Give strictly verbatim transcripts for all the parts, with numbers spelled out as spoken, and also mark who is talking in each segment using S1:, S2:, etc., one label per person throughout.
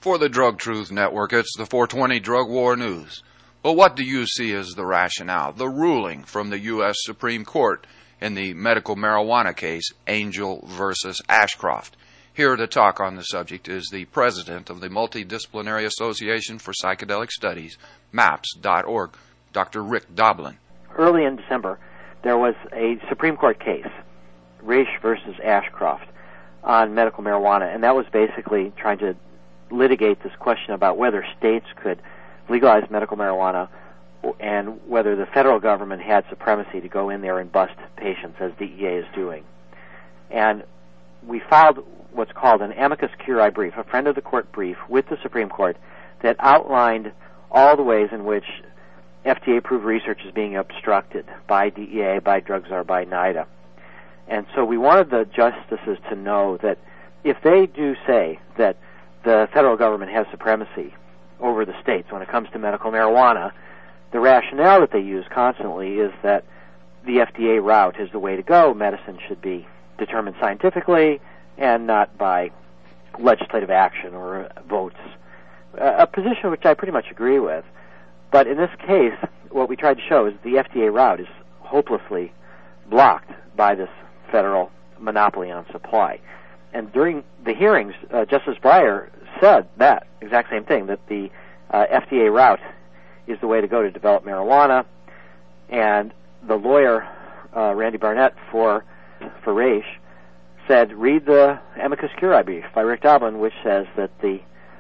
S1: For the Drug Truth Network, it's the four twenty Drug War News. Well, what do you see as the rationale, the ruling from the U S Supreme Court in the medical marijuana case, Angel versus Ashcroft? Here to talk on the subject is the president of the Multidisciplinary Association for Psychedelic Studies, MAPS dot org, Doctor Rick Doblin.
S2: Early in December, there was a Supreme Court case, Raich versus Ashcroft, on medical marijuana, and that was basically trying to litigate this question about whether states could legalize medical marijuana and whether the federal government had supremacy to go in there and bust patients, as D E A is doing. And we filed what's called an amicus curiae brief, a friend of the court brief, with the Supreme Court that outlined all the ways in which F D A-approved research is being obstructed by D E A, by DrugStar, by NIDA. And so we wanted the justices to know that if they do say that the federal government has supremacy over the states when it comes to medical marijuana, the rationale that they use constantly is that the F D A route is the way to go. Medicine should be determined scientifically and not by legislative action or votes, a position which I pretty much agree with. But in this case, what we tried to show is the F D A route is hopelessly blocked by this federal monopoly on supply. And during the hearings, uh, Justice Breyer said that exact same thing, that the uh, F D A route is the way to go to develop marijuana. And the lawyer, uh, Randy Barnett, for for Raich, said, read the amicus curiae brief by Rick Doblin, which says that the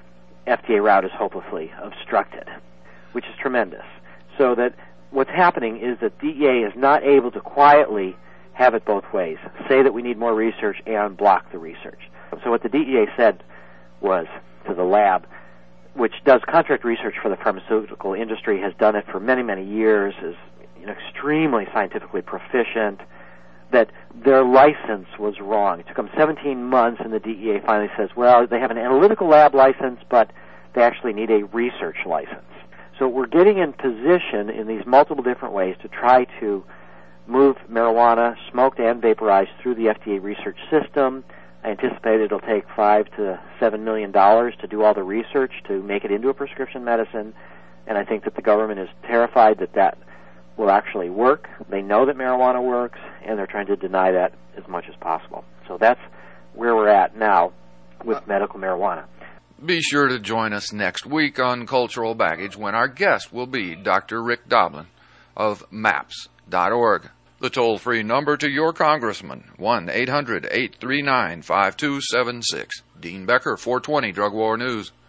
S2: F D A route is hopelessly obstructed, which is tremendous. So that what's happening is that D E A is not able to quietly have it both ways, say that we need more research and block the research. So what the D E A said was to the lab, which does contract research for the pharmaceutical industry, has done it for many, many years, is you know, extremely scientifically proficient, that their license was wrong. It took them seventeen months, and the D E A finally says, well, they have an analytical lab license, but they actually need a research license. So we're getting in position in these multiple different ways to try to move marijuana, smoked and vaporized, through the F D A research system. I anticipate it'll take five to seven million dollars to do all the research to make it into a prescription medicine, and I think that the government is terrified that that will actually work. They know that marijuana works, and they're trying to deny that as much as possible. So that's where we're at now with medical marijuana.
S1: Be sure to join us next week on Cultural Baggage when our guest will be Doctor Rick Doblin of MAPS dot org. The toll-free number to your congressman, one eight hundred eight three nine five two seven six. Dean Becker, four twenty Drug War News.